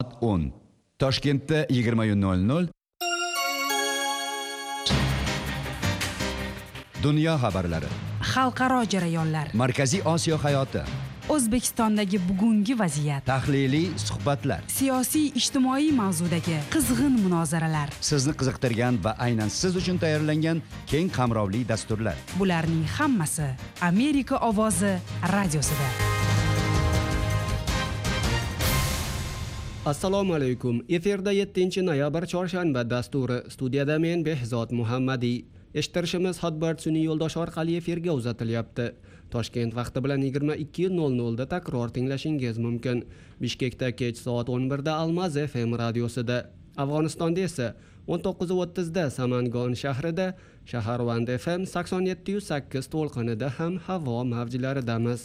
10. Toshkentda 20:00. Dunyo xabarlari. Xalqaro jarayonlar. Markaziy Osiyo hayoti. O'zbekistondagi bugungi vaziyat. Tahliliy suhbatlar. Siyosiy ijtimoiy mavzudagi qizg'in munozaralar. Sizni qiziqtirgan va aynan siz uchun tayyorlangan keng qamrovli dasturlar. Bularning hammasi Amerika ovozi radiosida. Assalomu alaykum. Efirda 7-noyabr chorshanba dasturi. Studiyada men Behzod Muhammadiy. Eshittirishimiz Hotbird sun'iy yo'ldosh orqali efirga uzatilyapti. Toshkent vaqti bilan 22:00 da takror tinglashingiz mumkin. Bishkekda kech soat 11 da Almaz FM radiosida. Afg'onistonda esa 19:30 da Samangon shahrida, Shaharvand FM 87.8 to'lqinida ham havo mavjlaridamiz.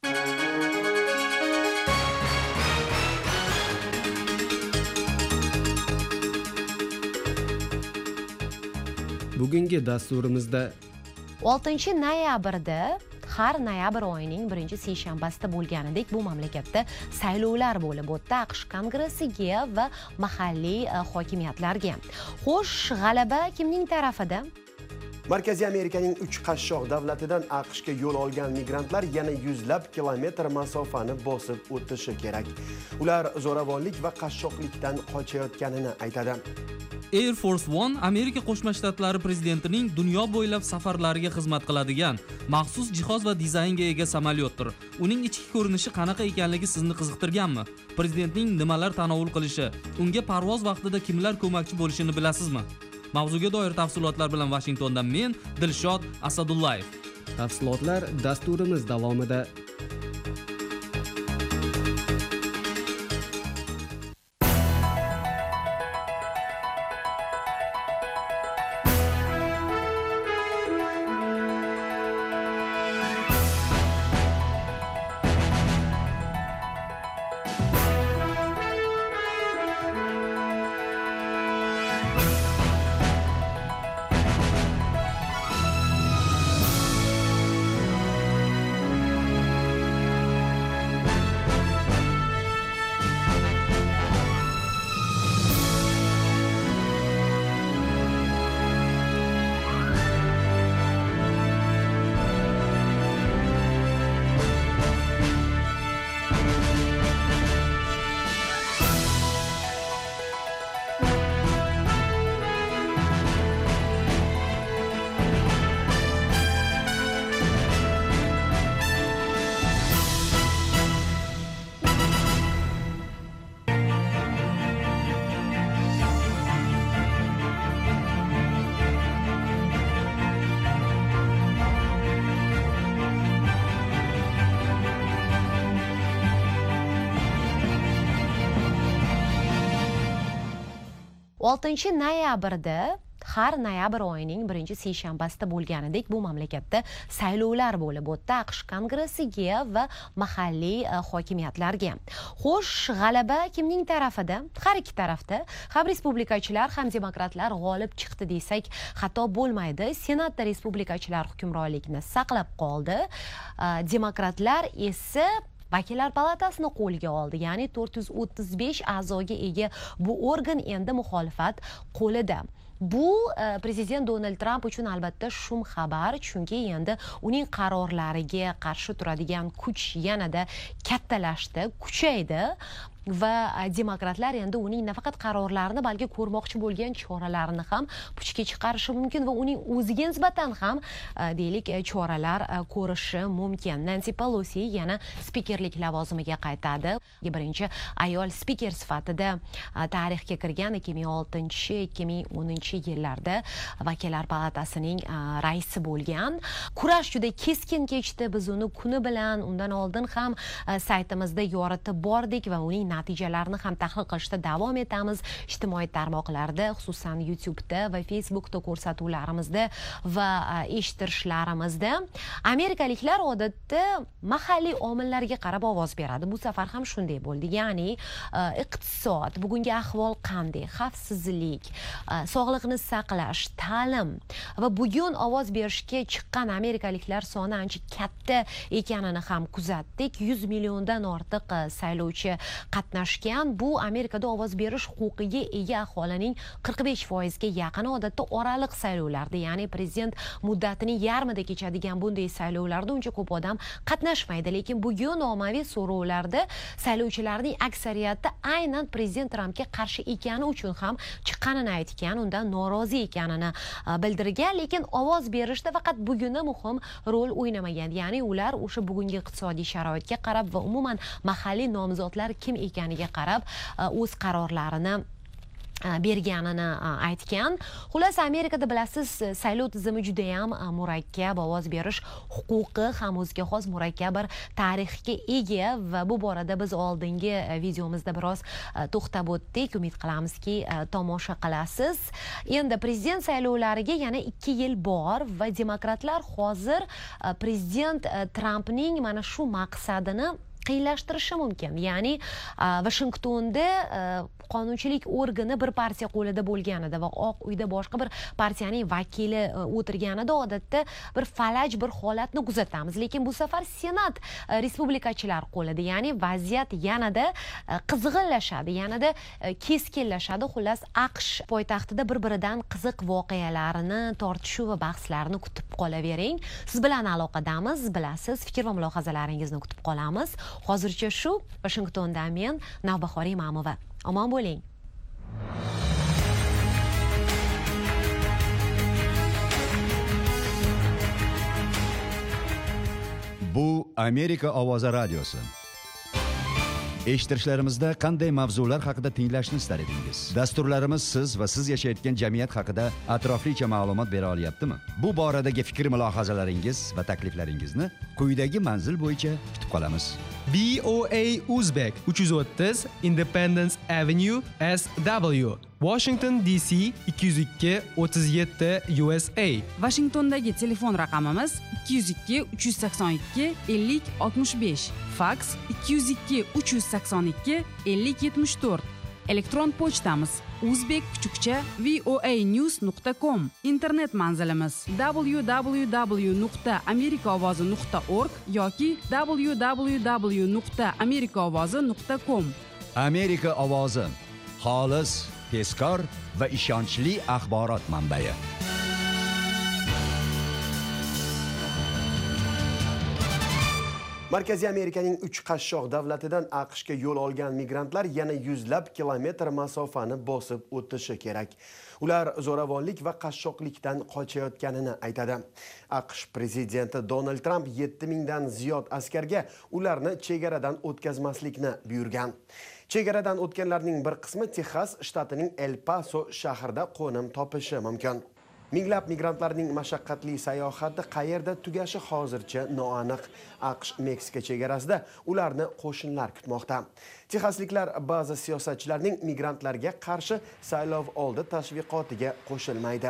Bugungi dasturimizda 6-noyabrda har noyabr oyining 1-seshanbasida bo'lganidek bu mamlakatda saylovlar bo'lib o'tdi AQSh kongressiga va mahalliy hokimiyatlarga. Xo'sh, g'alaba kimning tarafida? Markaziy Amerikaning 3 qashshoq davlatidan AQShga yo'l olgan migrantlar yana yuzlab kilometr masofani bosib o'tishi kerak. Ular zo'ravonlik va qashshoqlikdan qochayotganini aytadi. Air Force One Amerika Qo'shma Shtatlari prezidentining dunyo bo'ylab safarlariga xizmat qiladigan maxsus jihoz va dizaynga ega samolyotdir. Uning ichki ko'rinishi qanaqa ekanligi sizni qiziqtirganmi? Prezidentning nimalar tanovul qilishi, unga parvoz vaqtida kimlar ko'makchi bo'lishini bilasizmi? Mavzuga doir tafsilotlar bilan Washingtondan men Dilshod Asadullayev. Tafsilotlar dasturimiz davomida. Noyabrda har noyabr oyining 1-seshanbasida bo'lganidek bu mamlakatda saylovlar bo'lib o'tdi AQSh kongressiga va mahalliy hokimiyatlarga. Xo'sh, g'alaba kimning tarafida? Har ikki tarafda ham respublikachilar ham demokratlar g'olib chiqdi desak xato bo'lmaydi. Senatda respublikachilar hukmronlikni saqlab qoldi. Demokratlar esa Vakillar palatasini qo'lga oldi, ya'ni 435 a'zoga ega bu organ endi muxolifat qo'lida. Bu prezident Donald Trump uchun albatta shum xabar, chunki endi uning qarorlariga qarshi turadigan kuch yanada kattalashdi, kuchaydi va demokratlar endi uning nafaqat qarorlarini, balki ko'rmoqchi bo'lgan choralarini ham puchga chiqarishi mumkin va uning o'ziga nisbatan ham deylik choralar ko'rishi mumkin. Nancy Pelosi yana spikerlik lavozimiga qaytadi. Birinchi ayol spiker sifatida tarixga kirgan 2006-2010 yillarda vakillar palatasining raisi bo'lgan. Kurash juda keskin kechdi. Biz uni kuni bilan undan oldin ham saytimizda yoritib bordik va uning natijalarini ham tahlil qilishda davom etamiz. Ijtimoiy tarmoqlarda, xususan YouTube'da va Facebook'da ko'rsatuvlarimizda va eshittirishlarimizda amerikaliklar odatda mahalliy omillarga qarab ovoz beradi. Bu safar ham shunday bo'ldi. Ya'ni iqtisod, bugungi ahvol qanday, xavfsizlik, sog'liqni saqlash, ta'lim va bugun ovoz berishga chiqqan amerikaliklar soni ancha katta ekanini ham kuzatdik. 100 milliondan ortiq saylovchi qatnashdi qatnashgan. Bu Amerikada ovoz berish huquqiga ega aholining 45% ga yaqini odatda oraliq saylovlarda, ya'ni prezident muddatining yarmida kechadigan bunday saylovlarda uncha ko'p odam qatnashmaydi. Lekin bugun ommaviy so'rovlarda saylovchilarning aksariyati aynan prezident Trampga qarshi ekani uchun ham chiqqanini aytgan, undan norozi ekanini bildirgan. Lekin ovoz berishda faqat buguni muhim rol o'ynamagan. Ya'ni ular o'sha bugungi iqtisodiy sharoitga qarab va umuman mahalliy nomzodlar kim ekaniga qarab o'z qarorlarini berganini aytgan. Xullas, Amerikada bilasiz, saylov tizimi juda ham murakkab, ovoz berish huquqi ham o'ziga xos murakkab bir tarixga ega va bu borada biz oldingi videomizda biroz to'xtab o'tdik. Umid qilamizki, tomosha qilasiz. Endi prezident saylovlariga yana 2 yil bor va demokratlar hozir prezident Trampning mana shu maqsadini qiyinlashtirishi mumkin. Ya'ni Washingtonda qonunchilik organi bir partiya qo'lida bo'lganida va Oq uyda boshqa bir partiyaning vakili o'tirganida odatda bir falaj bir holatni kuzatamiz. Lekin bu safar Senat respublikachilar qo'lida. Ya'ni vaziyat yanada qizg'inlashadi, yanada keskinlashadi. Xullas, AQSh poytaxtida bir-biridan qiziq voqealarini, tortishuv va bahslarni kutib qolavering. Siz bilan aloqadamiz, bilasiz, fikr va mulohazalaringizni kutib qolamiz. Hozircha shu. Washingtondan men Navbahor Imamova. Omon bo'ling. Bu Amerika ovozi radiosi. Eshittirishlarimizda qanday mavzular haqida tinglashni istar edingiz? Dasturlarimiz siz va siz yashayotgan jamiyat haqida atroflicha ma'lumot bera olyaptimi? Bu boradagi fikr-mulohazalaringiz va takliflaringizni quyidagi manzil bo'yicha kutib qolamiz. BOA Uzbek 330 Independence Avenue SW, Washington DC 202 37 USA. Washingtondagi telefon raqamimiz 202 382 50 65, fax 202 382 50 74. Elektron pochtamiz uzbek_voanews.com. Internet manzilimiz www.amerikaovozi.org yoki www.amerikaovozi.com. Amerika ovozi, xolis, tezkor va ishonchli axborot manbai. Markaziy Amerikaning 3 qashshoq davlatidan AQShga yo'l olgan migrantlar yana yuzlab kilometr masofani bosib o'tishi kerak. Ular zo'ravonlik va qashshoqlikdan qochayotganini aytadi. AQSh prezidenti Donald Trump 7000 dan ziyod askarga ularni chegaradan o'tkazmaslikni buyurgan. Chegaradan o'tganlarning bir qismi Texas shtatining El Paso shahrida qo'nim topishi mumkin. Minglab migrantlarning mashaqqatli sayohati qayerda tugashi hozircha noaniq. AQSh Meksika chegarasida ularni qo'shinlar kutmoqda. Texasliklar ba'zi siyosatchilarning migrantlarga qarshi saylov oldi tashviqotiga qo'shilmaydi.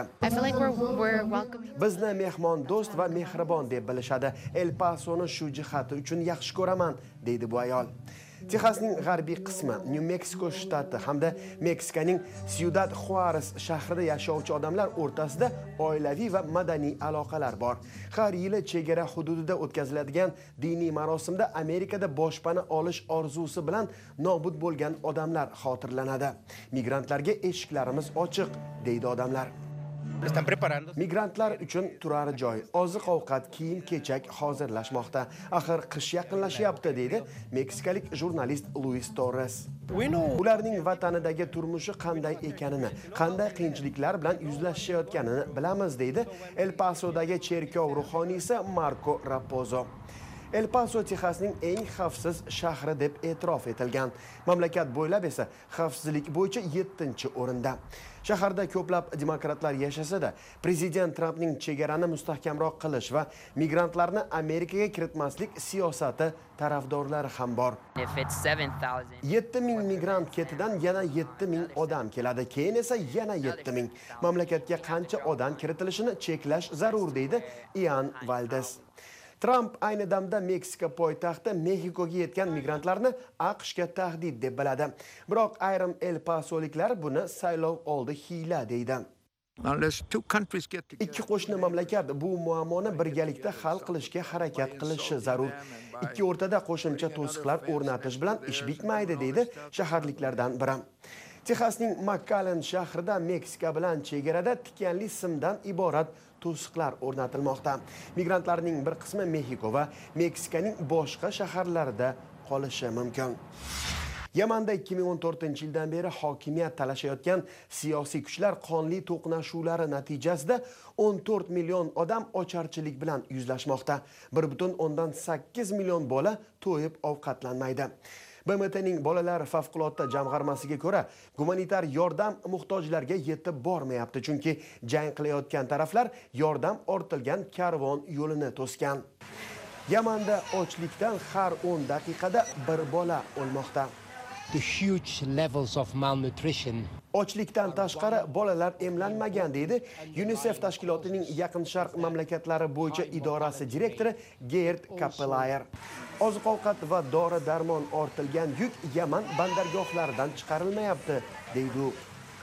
Bizni mehmon do'st va mehribon deb bilishadi. El Pasoni shu jihati uchun yaxshi ko'raman, deydi bu ayol. Texasning g'arbiy qismi, New Mexico shtati hamda Meksikaning Ciudad Juarez shahrida yashovchi odamlar o'rtasida oilaviy va madaniy aloqalar bor. Har yili chegara hududida o'tkaziladigan diniy marosimda Amerikada boshpana olish orzusi bilan nobud bo'lgan odamlar xotirlanadi. Migrantlarga eshiklarimiz ochiq, deydi odamlar. Migrantlar uchun turar joy, oziq-ovqat, kiyim-kechak hozirlashmoqda. Axir qish yaqinlashyapti, deydi meksikalik jurnalist Luis Torres. Ularning vatanidagi turmushi qanday ekanini, qanday qiyinchiliklar bilan yuzlashayotganini bilamiz, deydi El Pasodagi cherkov ruhoniysi Marco Raposo. El Paso Texasning eng xavfsiz shahri deb e'tirof etilgan. Mamlakat bo'ylab esa xavfsizlik bo'yicha 7-o'rinda. Shaharda ko'plab demokratlar yashasa-da, prezident Trampning chegarani mustahkamroq qilish va migrantlarni Amerikaga kiritmaslik siyosati tarafdorlari ham bor. 7000 migrant ketidan yana 7000 odam keladi, keyin esa yana 7000. Mamlakatga qancha odam kiritilishini cheklash zarur, deydi Ian Valdez. Trump ayni damda Meksika poytaxti Mexikoga yetgan migrantlarni AQShga tahdid deb biladi. Biroq ayrim El Pasoliklar buni saylov oldi hiyla deydi. Ikki qo'shni mamlakat bu muammoni birgalikda hal qilishga harakat qilishi zarur. Ikki o'rtada qo'shimcha to'siqlar o'rnatish bilan ish bitmaydi, deydi shaharliklardan biri. Texasning McAllen shahrida Meksika bilan chegarada tikanli simdan iborat to'siqlar o'rnatilmoqda. Migrantlarning bir qismi Mexiko va Meksikaning boshqa shaharlarida qolishi mumkin. Yamanda 2014-yildan beri hokimiyat talashayotgan siyosiy kuchlar qonli to'qnashuvlari natijasida 14 million odam ocharchilik bilan yuzlashmoqda. 1,8 million bola to'yib ovqatlanmaydi. BMTning bolalar favqulodda jamg'armasiga ko'ra, gumanitar yordam muhtojlarga yetib bormayapti, chunki jang qilayotgan taraflar yordam ortilgan karvon yo'lini to'sgan. Yamanda ochlikdan har 10 daqiqada bir bola o'lmoqda. The huge levels of malnutrition. Ochlikdan tashqari bolalar emlanmagan, deydi UNICEF tashkilotining Yaqin Sharq mamlakatlari bo'yicha idorasi direktori Gerd Kappelayer. Oziq-ovqat va dori-darmon ortilgan yuk Yaman bandargohlaridan chiqarilmayapti, deydi u.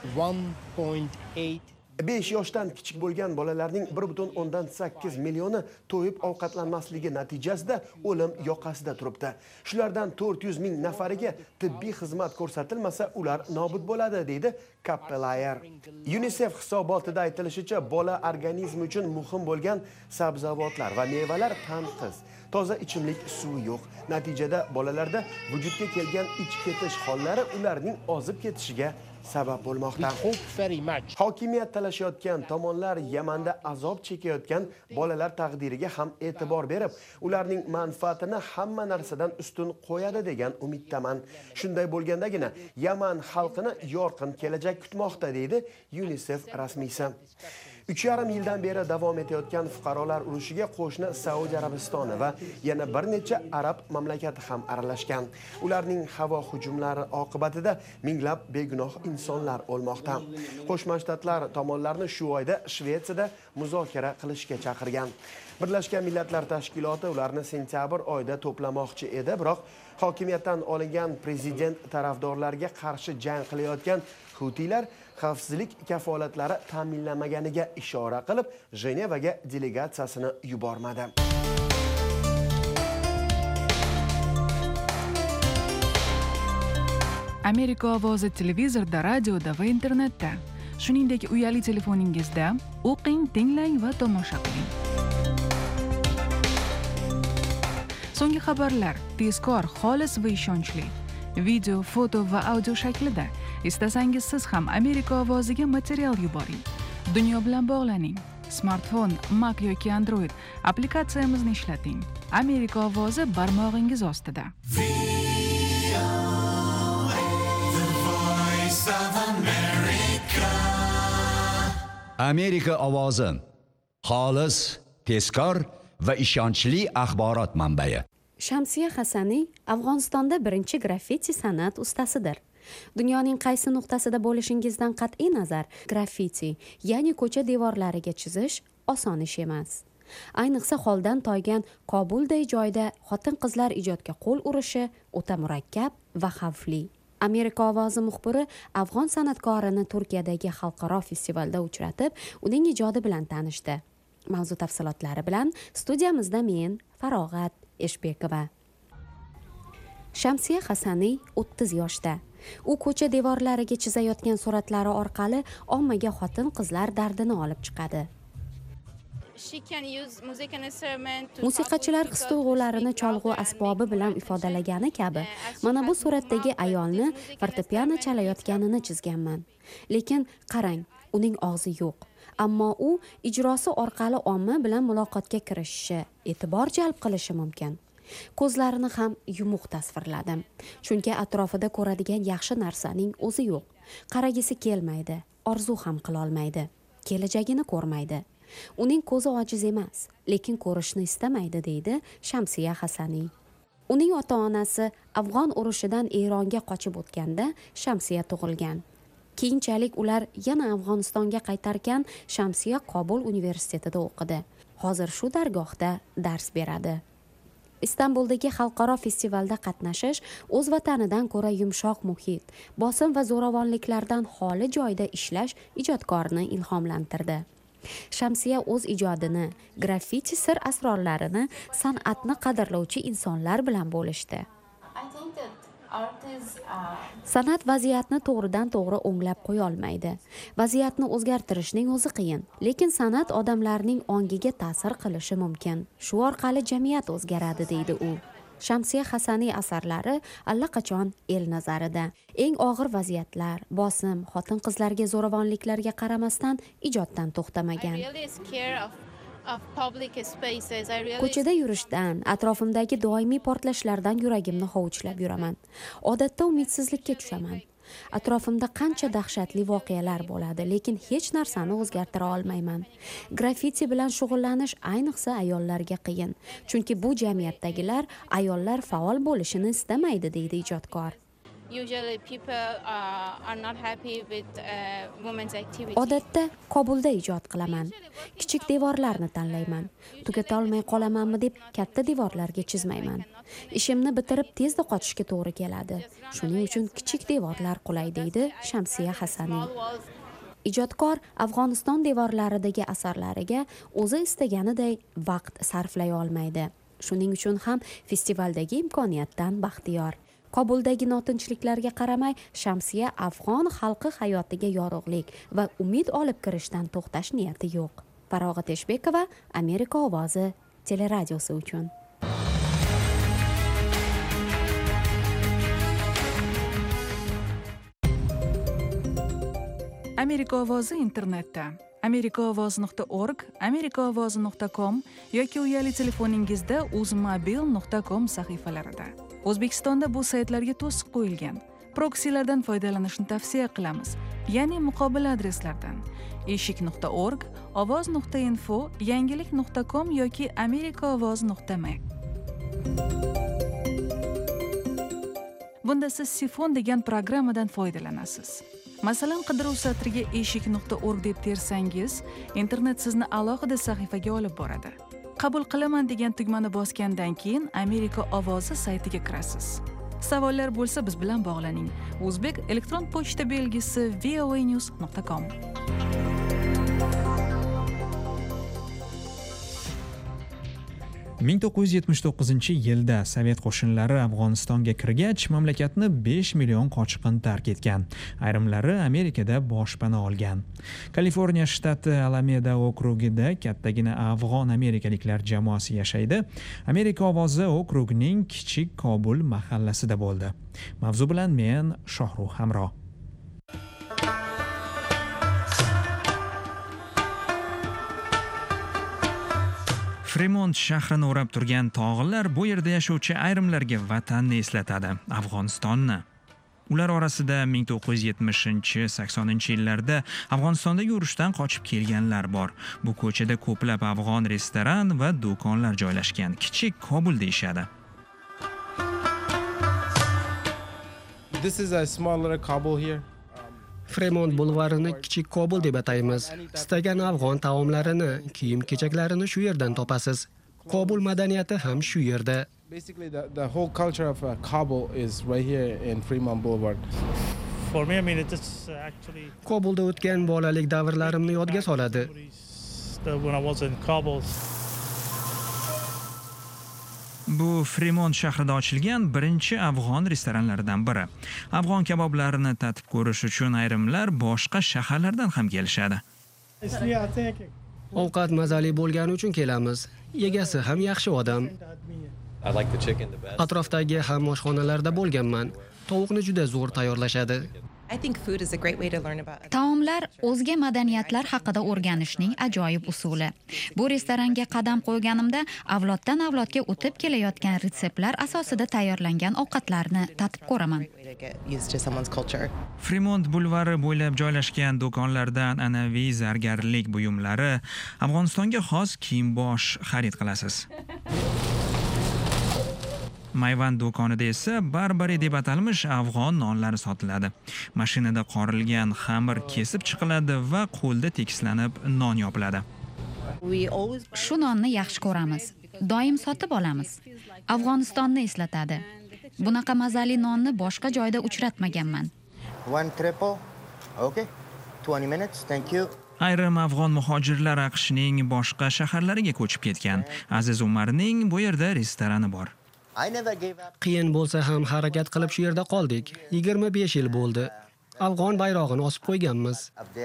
1.8 5 yoshdan kichik bo'lgan bolalarning 1,8 millioni to'yib ovqatlanmasligi natijasida o'lim yoqasida turibdi. Shulardan 400 ming nafariga tibbiy xizmat ko'rsatilmasa, ular nobud bo'ladi, deydi Kappelayer. UNICEF hisobotida aytilishicha, bola organizmi uchun muhim bo'lgan sabzavotlar va mevalar tanqis. Toza ichimlik suvi yo'q. Natijada bolalarda vujudga kelgan ich ketish hollari ularning ozib ketishiga sabab bo'lmoqda. Hokimiyat talashayotgan tomonlar Yamanda azob chekayotgan bolalar taqdiriga ham e'tibor berib, ularning manfaatini hamma narsadan ustun qo'yadi degan umiddaman. Shunday bo'lgandagina Yaman xalqini yorqin kelajak kutmoqda, deydi UNICEF rasmiysi. 3,5 yildan beri davom etayotgan fuqarolar urushiga qo'shni Saudiya Arabistoni va yana bir necha arab mamlakati ham aralashgan. Ularning havo hujumlari oqibatida minglab begunoh insonlar o'lmoqda. Qo'shma Shtatlar tomonlarni shu oyda Shvetsiyada muzokara qilishga chaqirgan. Birlashgan Millatlar Tashkiloti ularni sentyabr oyida to'plamoqchi edi, biroq hokimiyatdan olingan prezident tarafdorlariga qarshi jang qilayotgan Hutilar xavfsizlik kafolatlari ta'minlanmaganiga ishora qilib, Jenevaga delegatsiyasini yubormadi. Amerika ovozi televizorda, radioda va internetda, shuningdek uyali telefoningizda o'qing, tinglang va tomosha qiling. So'nggi xabarlar tezkor, xolis va ishonchli. Video, foto va audio shaklida. Istasangiz siz ham Amerika ovoziga material yuboring. Dunyo bilan bog'laning. Smartfon, Mac yoki Android applikatsiyamizni ishlating. Amerika ovozi barmog'ingiz ostida. Amerika ovozi. Xolis, tezkor va ishonchli axborot manbai. Shamsiya Hasaniy Afg'onistonda birinchi graffiti san'at ustasidir. Dunyoning qaysi nuqtasida bo'lishingizdan qat'iy nazar, graffiti, ya'ni ko'cha devorlariga chizish oson ish emas. Ayniqsa holdan toygan Kobulday joyda xotin-qizlar ijodga qo'l urishi o'ta murakkab va xavfli. Amerika ovozi muxbiri afg'on san'atkorini Turkiyadagi xalqaro festivalda uchratib, uning ijodi bilan tanishdi. Mavzu tafsilotlari bilan studiyamizda men, Farog'at Eshbekova. Shamsiya Hasaniy 30 yoshda. U ko'cha devorlariga chizayotgan suratlari orqali ommaga xotin-qizlar dardini olib chiqadi. Musiqachilar his-tuyg'ularini cholg'u asbobi bilan ifodalagani kabi, mana bu suratdagi ayolni fortepiano chalayotganini chizganman. Lekin qarang, uning og'zi yo'q. Ammo u ijrosi orqali omma bilan muloqotga kirishishi, e'tibor jalb qilishi mumkin. Ko'zlarini ham yumuq tasvirladim. Chunki atrofida ko'radigan yaxshi narsaning o'zi yo'q. Qaragisi kelmaydi, orzu ham qila olmaydi, kelajagini ko'rmaydi. Uning ko'zi ojiz emas, lekin ko'rishni istamaydi, deydi Shamsiya Hasaniy. Uning ota-onasi Afg'on urushidan Eronga qochib o'tganda Shamsiya tug'ilgan. Keyinchalik ular yana Afg'onistonga qaytargan Shamsiya Kobul universitetida o'qidi. Hozir shu dargohda dars beradi. Istanbuldagi xalqaro festivalda qatnashish o'z vatanidan ko'ra yumshoq muhit, bosim va zo'ravonliklardan xoli joyda ishlash ijodkorni ilhomlantirdi. Shamsiya o'z ijodini, graffiti sir asrorlarini, san'atni qadrlovchi insonlar bilan bo'lishdi. San'at vaziyatni to'g'ridan to'g'ri o'nglab qo'ya olmaydi. Vaziyatni o'zgartirishning o'zi qiyin, lekin san'at odamlarning ongiga ta'sir qilishi mumkin. Shu orqali jamiyat o'zgaradi, deydi u. Shamsiya Hasaniy asarlari allaqachon el nazarida. Eng og'ir vaziyatlar, bosim, xotin-qizlarga zo'ravonliklarga qaramasdan ijoddan to'xtamagan. Ko'chada yurishdan, atrofimdagi doimiy portlashlardan yuragimni hovuchlab yuraman. Odatda umidsizlikka tushaman. Atrofimda qancha dahshatli voqealar bo'ladi, lekin hech narsani o'zgartira olmayman. Graffiti bilan shug'ullanish ayniqsa ayollarga qiyin, chunki bu jamiyatdagilar ayollar faol bo'lishini istamaydi, deydi ijodkor. Odatda Kobulda ijod qilaman. Kichik devorlarni tanlayman. Tugata olmay qolamanmi deb katta devorlarga chizmayman. Ishimni bitirib tezda qochishga to'g'ri keladi. Shuning uchun kichik devorlar qulay, deydi Shamsiya Hasaniy. Ijodkor Afg'oniston devorlaridagi asarlariga o'zi istaganiday vaqt sarflay olmaydi. Shuning uchun ham festivaldagi imkoniyatdan baxtiyor. Kobuldagi notinchliklarga qaramay, Shamsiya afg'on xalqi hayotiga yorug'lik va umid olib kirishdan to'xtash niyati yo'q. Farog'at Eshbekova, Amerika ovozi teleradiosi uchun. Amerika ovozi internetda amerikaovoz.org, amerikaovozi.com yoki uyali telefoningizda uzmobil.com sahifalarida. O'zbekistonda bu saytlarga to'siq qo'yilgan. Proksilardan foydalanishni tavsiya qilamiz, ya'ni muqobil adreslardan eshik.org, ovoz.info, yangilik.com yoki amerikaovoz.me. Bunda siz Sifon degan programmadan foydalanasiz. Masalan, qidiruv satriga eshik.org deb tersangiz, internet sizni alohida sahifaga olib boradi. Qabul qilaman degan tugmani bosgandan keyin Amerika ovozi saytiga kirasiz. Savollar bo'lsa biz bilan bog'laning. O'zbek elektron pochta belgisi voanews.com. 1979-yilda Sovet qo'shinlari Afg'onistonga kirgach, mamlakatni 5 million qochqin tark etgan. Ayrimlari Amerikada boshpana olgan. Kaliforniya shtati Alameda okrugida kattagina afg'on amerikaliklar jamoasi yashaydi. Amerika ovozi okrugning kichik Kobul mahallasida bo'ldi. Mavzu bilan men Shohruh Hamro. Fremont shahrini o'rab turgan tog'lar bu yerda yashovchi ayrimlarga vatanni eslatadi, Afg'onistonni. Ular orasida 1970-80-yillarda Afg'onistondagi urushdan qochib kelganlar bor. Bu ko'chada ko'plab afg'on restoran va do'konlar joylashgan. Kichik Kobul deyshadi. This is a smaller Kabul here. Fremont bulvarini kichik Kobul deb ataymiz. Istagan afg'on taomlarini, kiyim-kechaklarini shu yerdan topasiz. Kobul madaniyati ham shu yerda. Basically the whole culture of Kabul is right here in Fremont Boulevard. For me, I mean it's actually Kobulda o'tgan bolalik davrlarimni yodga soladi. When I was in Kabul. Bu Fremont shahrida ochilgan birinchi afg'on restoranlaridan biri. Afg'on kaboblarini tatib ko'rish uchun ayrimlar boshqa shaharlardan ham kelishadi. Ovqat mazali bo'lgani uchun kelamiz. Egasi ham yaxshi odam. Atrofdagi ham oshxonalarda bo'lganman. Tovuqni juda zo'r tayyorlashadi. Taomlar o'zga madaniyatlar haqida o'rganishning ajoyib usuli. Bu restoranga qadam qo'yganimda avloddan avlodga o'tib kelayotgan retseptlar asosida tayyorlangan ovqatlarni tatib ko'raman. Fremont bulvari bo'ylab joylashgan do'konlardan an'anaviy zargarlik buyumlari, Afg'onistonga xos kiyim-bosh xarid qilasiz. Mayvan do'konida esa barbari deb atalmish afg'on nonlari sotiladi. Mashinada qorilgan xamir kesib chiqiladi va qo'lda tekislanib non yopiladi. Shu nonni yaxshi ko'ramiz. Doim sotib olamiz. Afg'onistonni eslatadi. Bunaqa mazali nonni boshqa joyda uchratmaganman. One triple. Okay. 20 minutes. Thank you. Ayrim afg'on muhojirlar AQShning boshqa shaharlariga ko'chib ketgan. Aziz Umarning bu yerda restorani bor. Qiyin bo'lsa ham harakat qilib shu yerda qoldik. 25 yil bo'ldi. Afg'on bayrog'ini osib qo'yganmiz.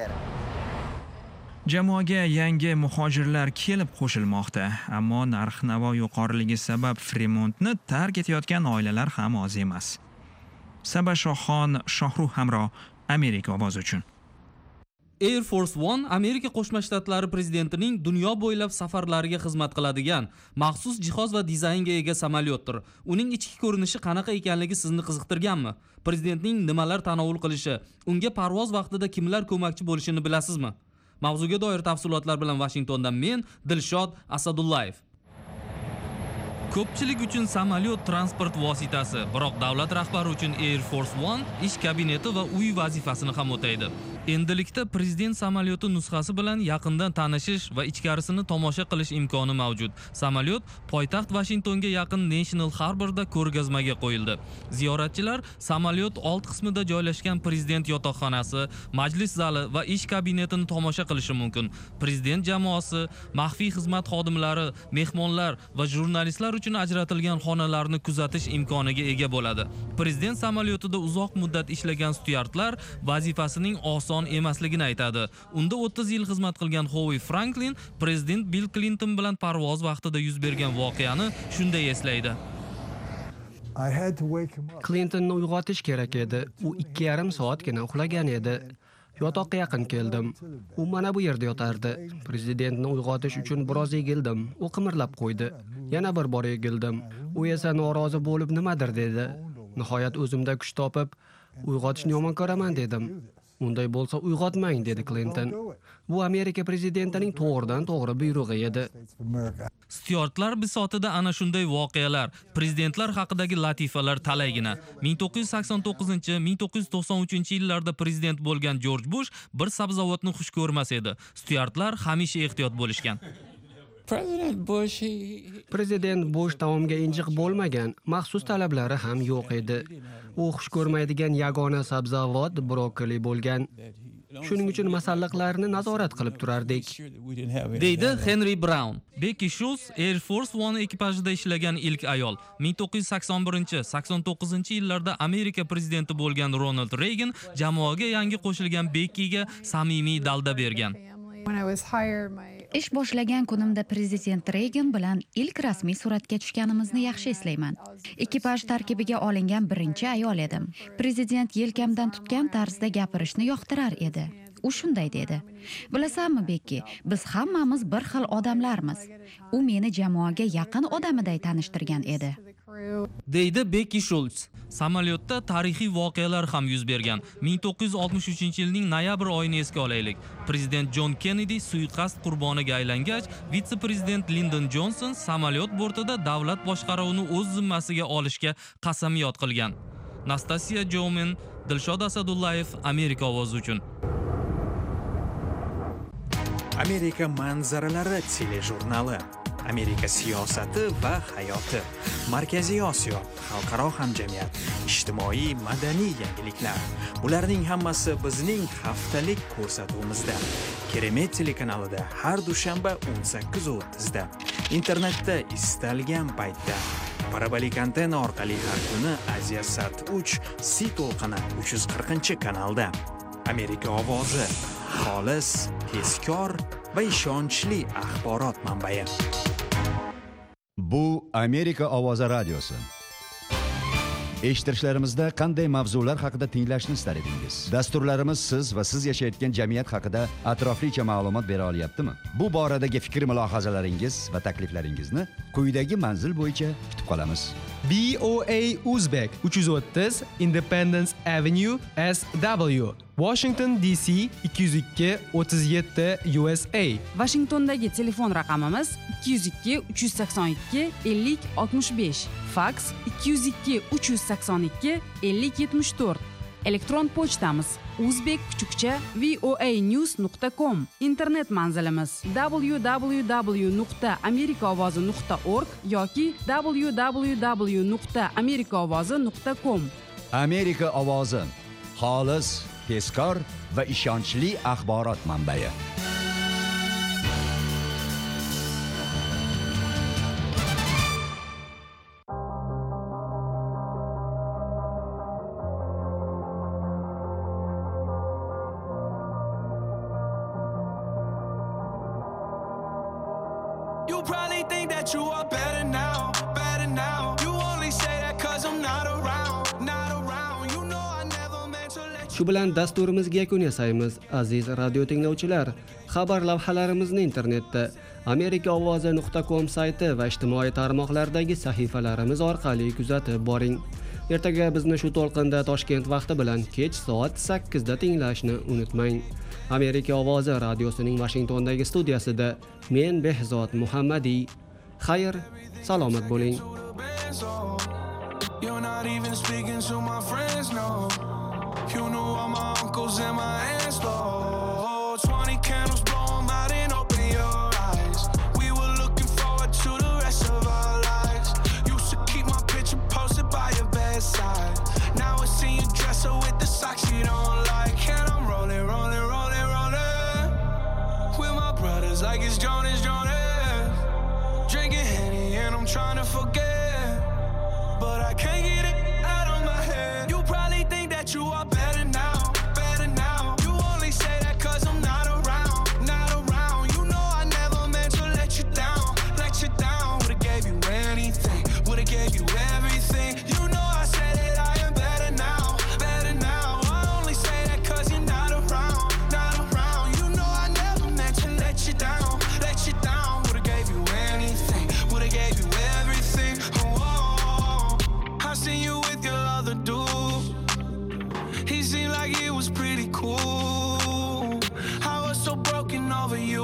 Jamoaga yangi muhojirlar kelib qo'shilmoqda, ammo narx-navo yuqoriligi sabab Fremontni tark etayotgan oilalar ham oz emas. Saba Shohxon, Shohruh Hamro, Amerika ovozi uchun. Air Force One Amerika Qo'shma Shtatlari prezidentining dunyo bo'ylab safarlariga xizmat qiladigan maxsus jihoz va dizaynga ega samolyotdir. Uning ichki ko'rinishi qanaqa ekanligi sizni qiziqtirganmi? Prezidentning nimalar tanovul qilishi, unga parvoz vaqtida kimlar ko'makchi bo'lishini bilasizmi? Mavzuga doir tafsilotlar bilan Washingtondan men Dilshod Asadullayev. Ko'pchilik uchun samolyot transport vositasi, biroq davlat rahbari uchun Air Force One ish kabineti va uy vazifasini ham o'taydi. Endilikda prezident samolyoti nusxasi bilan yaqindan tanishish va ichkarisini tomosha qilish imkoni mavjud. Samolyot poytaxt Washingtonga yaqin National Harborda ko'rgazmaga qo'yildi. Ziyoratchilar samolyot old qismida joylashgan prezident yotoqxonasi, majlis zali va ish kabinetini tomosha qilishi mumkin. Prezident jamoasi, maxfiy xizmat xodimlari, mehmonlar va jurnalistlar uchun ajratilgan xonalarni kuzatish imkoniga ega bo'ladi. Prezident samolyotida uzoq muddat ishlagan styuardlar vazifasining oson emasligini aytadi. Unda 30 yil xizmat qilgan Howie Franklin prezident Bill Clinton bilan parvoz vaqtida yuz bergan voqeani shunday eslaydi. Clintonni uyg'otish kerak edi. U 2,5 soatgina uxlagan edi. Yotoqqa yaqin keldim. U mana bu yerda yotardi. Prezidentni uyg'otish uchun biroz egildim. U qimirlab qo'ydi. Yana bir bor egildim. U esa norozi bo'lib nimadir dedi. Nihoyat o'zimda kuch topib, uyg'otishni yomon ko'raman dedim. Unday bo'lsa uyg'otmang dedi Clinton. Bu Amerika prezidentining to'g'ridan-to'g'ri buyrug'i edi. Styuardlar bisotida ana shunday voqealar, prezidentlar haqidagi latifalar talaygina. 1989-1993 yillarda prezident bo'lgan George Bush bir sabzavotni xush ko'rmas edi. Styuardlar hamisha ehtiyot bo'lishgan. Prezident Bush taomga injiq bo'lmagan, maxsus talablari ham yo'q edi. U xush ko'rmaydigan yagona sabzavot brokoli bo'lgan. Shuning uchun masalliqlarni nazorat qilib turardik, deydi Henry Brown. Becky Schultz Air Force One ekipajida ishlagan ilk ayol. 1981-89 yillarda Amerika prezidenti bo'lgan Ronald Reagan jamoaga yangi qo'shilgan Beckyga samimiy dalda bergan. Ish boshlagan kunimda prezident Reagan bilan ilk rasmiy suratga tushganimizni yaxshi eslayman. Ekipaj tarkibiga olingan birinchi ayol edim. Prezident yelkamdan tutgan tarzda gapirishni yoqtirar edi. U shunday dedi: "Bilasanmi, Becky, biz hammamiz bir xil odamlarmiz." U meni jamoaga yaqin odamiday tanishtirgan edi, deydi Becky Schultz. Samolyotda tarixiy voqealar ham yuz bergan. 1963-yilning noyabr oyini esga olaylik. Prezident John Kennedy suiqasd qurboniga aylangach, vitse-prezident Lyndon Johnson samolyot bortida davlat boshqaruvini o'z zimmasiga olishga qasamyod qilgan. Nastasiya Jomin, Dilshod Asadullayev, Amerika ovozi uchun. Amerika manzaralari telejurnali. Amerika siyosati va hayoti. Markaziy Osiyo, xalqaro hamjamiyat, ijtimoiy madaniy yangiliklar. Bularning hammasi bizning haftalik ko'rsatuvimizda. Keremet telekanalida har dushanba 18:30 da. Internetda istalgan paytda. Parabolik antenna orqali har kuni Aziyasat 3 C to'lqini 340-kanalda. Amerika ovozi. Xolis, tezkor va ishonchli axborot manbai. Bu Amerika ovozi radiosi. Eshittirishlarimizda qanday mavzular haqida tinglashni istar edingiz? Dasturlarimiz siz va siz yashayotgan jamiyat haqida atroflicha ma'lumot bera olyaptimi? Bu boradagi fikr-mulohazalaringiz va takliflaringizni quyidagi manzil bo'yicha kutib qolamiz. VOA Uzbek 330 Independence Avenue SW, Washington DC 202-37 USA. Washingtondagi telefon raqamimiz 202-382-50-65, faks 202-382-50-74. Elektron pochtamiz uzbek_voanews.com. Internet manzilimiz www.amerikaovozi.org yoki www.amerikaovozi.com. Amerika ovozi, xolis, tezkor va ishonchli axborot manbai. You probably think that you are better now, better now. You only say that 'cause I'm not around, not around. You know I never meant to let you. Shu bilan dasturimizga yakun yasaymiz. Aziz radio tinglovchilar, xabar lavhalarimizni internetda amerikaovozi.com sayti va ijtimoiy tarmoqlardagi sahifalarimiz orqali kuzatib boring. Ertaga bizni shu to'lqinda Toshkent vaqti bilan kech soat 8 da tinglashni unutmang. Amerika ovozi radiosining Washingtondagi studiyasida men Behzod Muhammadiy. Xayr, salomat bo'ling. You're not even speaking to my friends, no. You know all my uncles and my aunts, Lord. 20 candles, blow 'em out and open your eyes. We were looking forward to the rest of our lives. Used to keep my picture posted by your bedside. Now I see you dress her with the socks you don't like. And I'm rolling, rolling, rolling, rolling with my brothers like it's Jonas, Jonas. Drinking Henny and I'm trying to forget, but I can't get it out of my head. You probably think that you are better now, better now. You only say that 'cause I'm not around, not around. You know I never meant to let you down, let you down. Would've gave you anything, would've gave you everything. You know I said that I am better now, better now. I only say that 'cause you're not around, not around. You know I never meant to let you down, let you down. Would've gave you anything, would've gave you everything. Oh, I seen you with your other dude. He seemed like he was pretty cool. I was so broken over you.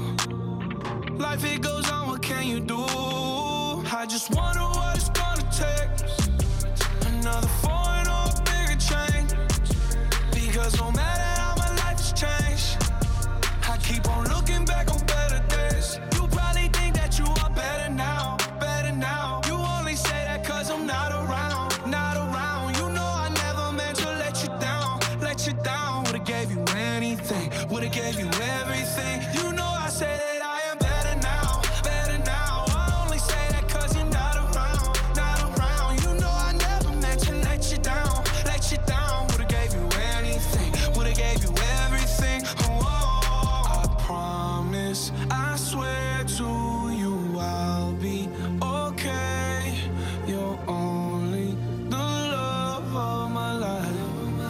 Life it goes on, what can you do? I just wonder what it's gonna take. Another foreign or a bigger change. Because no matter how my life has changed, I keep on looking back on better days. You probably think that you are better now, better now. You only say that 'cause I'm not around, not around. You know I never meant to let you down, let you down. Would've gave you anything, would've gave you everything. You know I say that I am better now, better now. I only say that 'cause you're not around, not around. You know I never meant to let you down, let you down. Would've gave you anything, would've gave you everything. Oh, I promise, I swear to you I'll be okay. You're only the love of my life.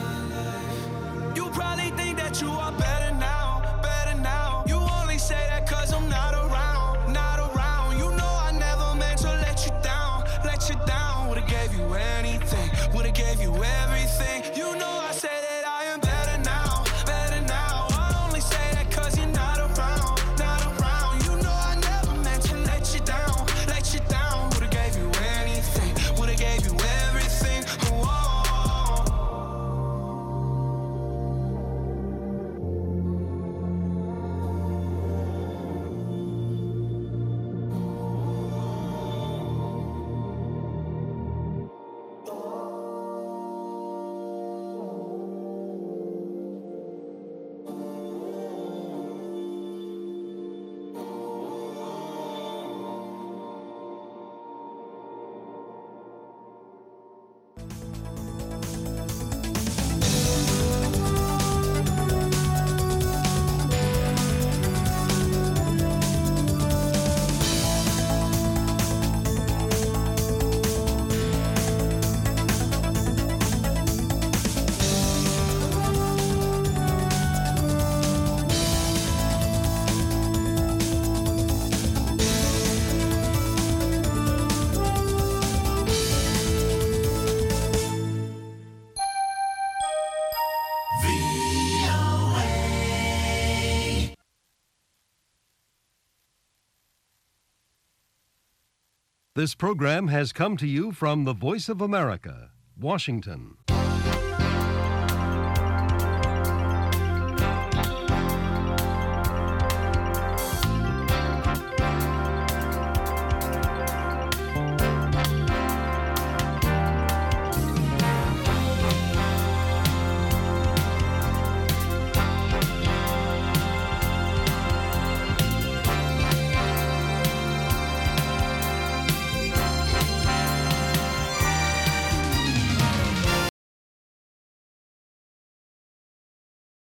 You probably think that you are better now, better now. You only say that 'cause I'm not around, not around. You know I never meant to let you down, let you down. Would've gave you anything, would've gave you everything. You know I say that I am better now, better now. I only say that 'cause you're not around, not around. You know I never meant to let you down, let you down. Would've gave you anything, would've gave you everything. Oh. This program has come to you from the Voice of America, Washington.